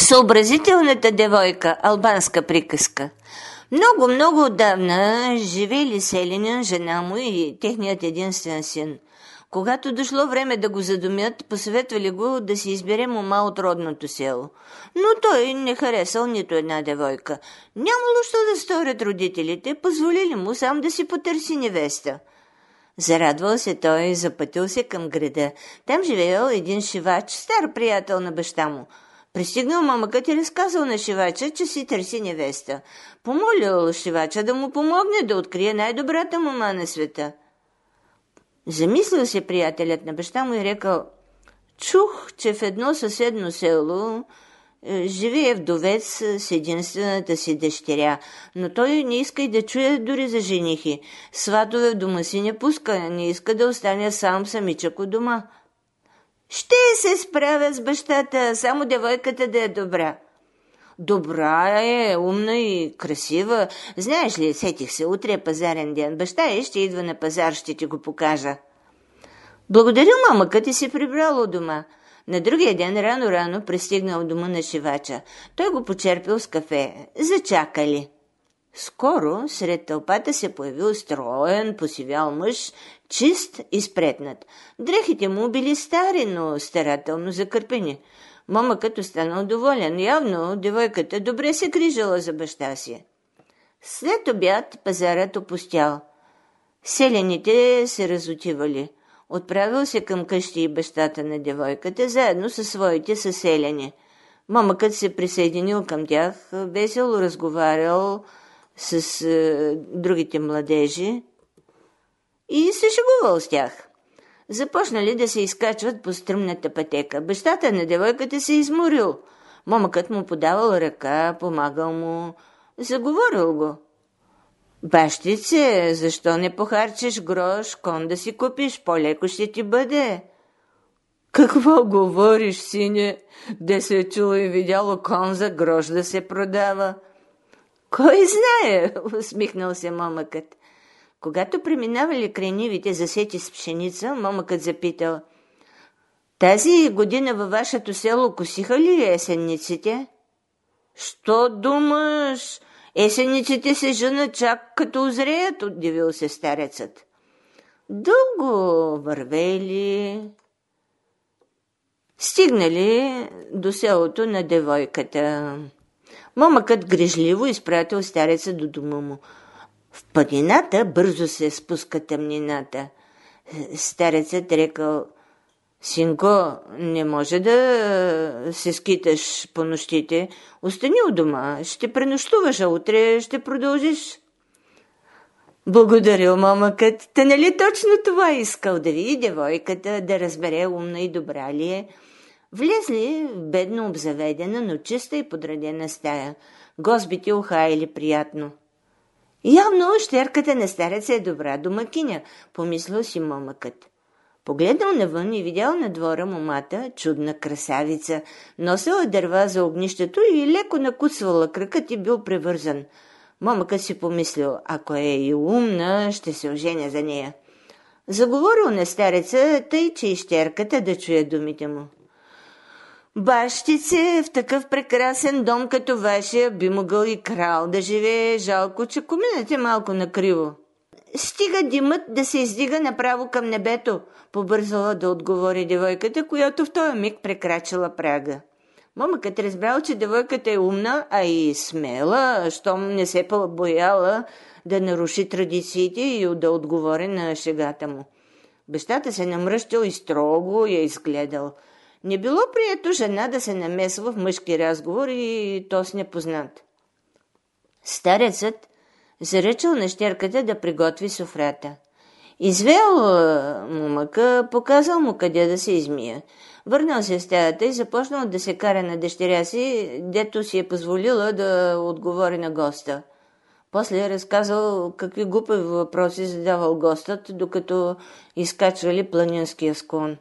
Съобразителната девойка, албанска приказка. Много отдавна живели селянин, жена му и техният единствен син. Когато дошло време да го задумят, посъветвали го да си избере мома от родното село. Но той не харесал нито една девойка. Нямало що да сторят родителите, позволили му сам да си потърси невеста. Зарадвал се той, запътил се към града. Там живеел един шивач, стар приятел на баща му. Пристигнал момъкът и разказал на шивача, че си търси невеста. Помолил шивача да му помогне да открие най-добрата мома на света. Замислил се приятелят на баща му и рекал: чух, че в едно съседно село живее вдовец с единствената си дъщеря, но той не иска и да чуе дори за женихи. Сватове в дома си не пуска, не иска да остане сам самичък у дома. Ще се справя с бащата, само девойката да е добра. Добра е, умна и красива. Знаеш ли, сетих се, утре е пазарен ден. Баща е, ще идва на пазар, ще ти го покажа. Благодарил момъкът и се прибрал у дома. На другия ден рано пристигнал у дома на шивача. Той го почерпил с кафе. Зачакали. Скоро сред тълпата се появил строен, посивял мъж, чист и спретнат. Дрехите му били стари, но старателно закърпени. Момъкът останал доволен. Явно девойката добре се грижала за баща си. След обяд пазарът опустял. Селяните се разотивали. Отправил се към къщи и бащата на девойката, заедно със своите съселяни. Момъкът се присъединил към тях, весело разговарял с другите младежи и се шегувал с тях. Започнали да се изкачват по стръмната пътека. Бащата на девойката се изморил. Момъкът му подавал ръка, помагал му, заговорил го. Бащице, защо не похарчиш грош, кон да си купиш, по-леко ще ти бъде. Какво говориш, сине? Де се е чуло и видяло кон за грош да се продава? Кой знае, усмихнал се момъкът. Когато преминавали край нивите засети с пшеница, момъкът запитал: тази година във вашето село косиха ли есенниците? Що думаш? Есенниците се женат чак като озреят, удивил се старецът. Дълго вървели, стигнали до селото на девойката. Момъкът грижливо изпратил стареца до дома му. В падината бързо се спуска тъмнината. Старецът рекал: синко, не може да се скиташ по нощите. Остани у дома, ще пренощуваш, а утре ще продължиш. Благодарил момъкът. Та нали точно това искал да види девойката, да разбере умна и добра ли е. Влезли в бедно обзаведена, но чиста и подредена стая. Гостбите ухаяли приятно. Явно щерката на стареца е добра домакиня, помислил си момъкът. Погледнал навън и видял на двора момата, чудна красавица, носила дърва за огнището и леко накуцвала, кракът и бил превързан. Момъкът си помислил: ако е и умна, ще се оженя за нея. Заговорил на стареца, тъй че и щерката да чуе думите му. Бащице, в такъв прекрасен дом като вашия би могъл и крал да живее. Жалко, че коминът малко накриво. Стига димът да се издига направо към небето, побързала да отговори девойката, която в този миг прекрачила прага. Момъкът разбрал, че девойката е умна, а и смела, щом не се бояла да наруши традициите и да отговори на шегата му. Бащата се намръщил и строго я изгледал. Не било прието жена да се намесва в мъжки разговор и то с непознат. Старецът заръчал на щерката да приготви софрата. Извел момъка, показал му къде да се измия. Върнал се в стаята и започнал да се кара на дъщеря си, дето си е позволила да отговори на госта. После е разказал какви глупави въпроси задавал гостът, докато изкачвали планинския склон.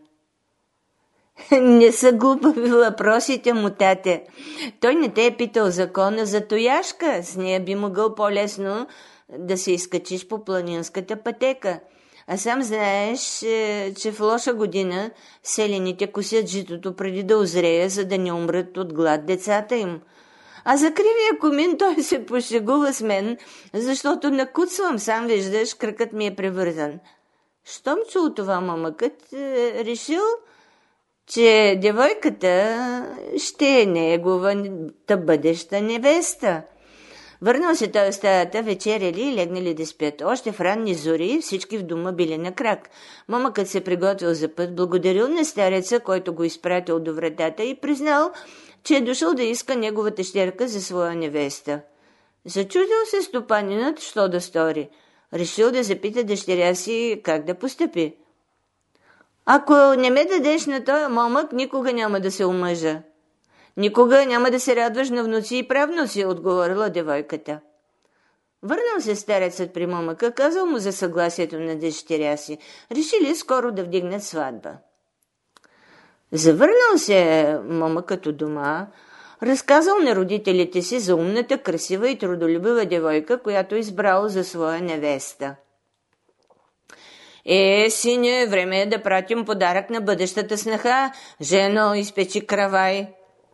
Не са глупави въпросите му, тате. Той не те е питал закона за тояшка. С нея би могъл по-лесно да се изкачиш по планинската пътека. А сам знаеш, че в лоша година селяните косят житото преди да озрея, за да не умрат от глад децата им. А за кривия комин той се пошегува с мен, защото накуцвам, сам виждаш, кракът ми е превързан. Щом чул това, момъкът решил, че девойката ще е неговата бъдеща невеста. Върнал се той в стаята, вечеряли и легнали да спят. Още в ранни зори всички в дома били на крак. Момъкът се приготвил за път, благодарил на стареца, който го изпратил до вратата и признал, че е дошъл да иска неговата щерка за своя невеста. Зачудил се стопанинът, що да стори. Решил да запита дъщеря си как да постъпи. Ако не ме дадеш на този момък, никога няма да се омъжа. Никога няма да се радваш на внуци и правнуци, отговорила девойката. Върнал се старецът при момъка, казал му за съгласието на дъщеря си. Решили скоро да вдигнат сватба. Завърнал се момъкът от дома, разказал на родителите си за умната, красива и трудолюбива девойка, която избрал за своя невеста. Сине, време е да пратим подарък на бъдещата снаха. Жено, изпечи кравай.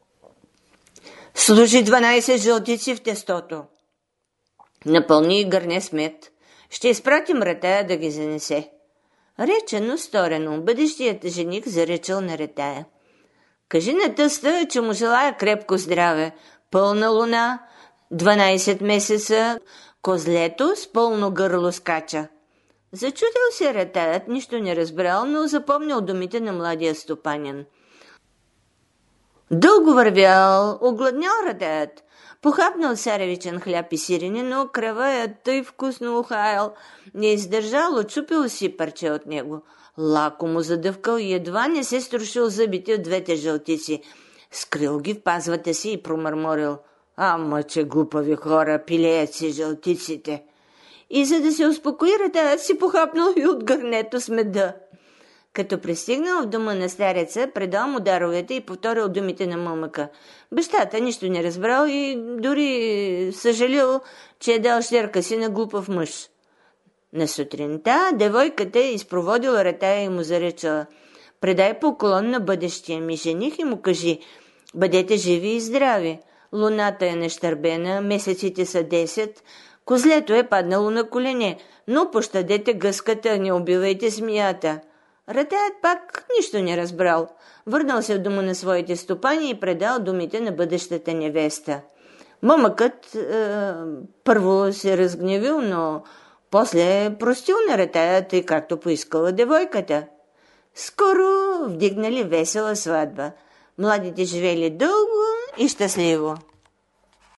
Сложи 12 жълтици в тестото. Напълни и гърне с мед. Ще изпратим Ратая да ги занесе. Речено, сторено, бъдещият жених заречал на Ратая. Кажи на тъста, че му желая крепко здраве, пълна луна, 12 месеца, козлето с пълно гърло скача. Зачудил се Ратаят, нищо не разбрал, но запомнил думите на младия стопанин. Дълго вървял, огладнял Ратаят, похапнал царевичен хляб и сирене, но краваят тъй вкусно ухаял, не издържал, отчупил си парче от него. Лако му задъвкал и едва не се струшил зъбите от двете жълтици. Скрил ги в пазвата си и промърморил. Ама, че глупави хора, пилеят си жълтиците. И за да се успокои, Ратаят си похапнал и от гърнето с меда. Като пристигнал в дома на стареца, предал му даровете и повторил думите на момъка. Бащата нищо не разбрал и дори съжалил, че е дал щерка си на глупав мъж. На сутринта девойката изпроводила Ратая и му заречала. Предай поклон на бъдещия ми жених и му кажи, бъдете живи и здрави. Луната е нещърбена, месеците са 10, козлето е паднало на колене, но пощадете гъската, не убивайте змията. Ратаят пак нищо не разбрал. Върнал се в дома на своите стопани и предал думите на бъдещата невеста. Момъкът първо се разгневил, но после простил на Ратая, тъй както поискала девойката. Скоро вдигнали весела сватба. Младите живели дълго и щастливо.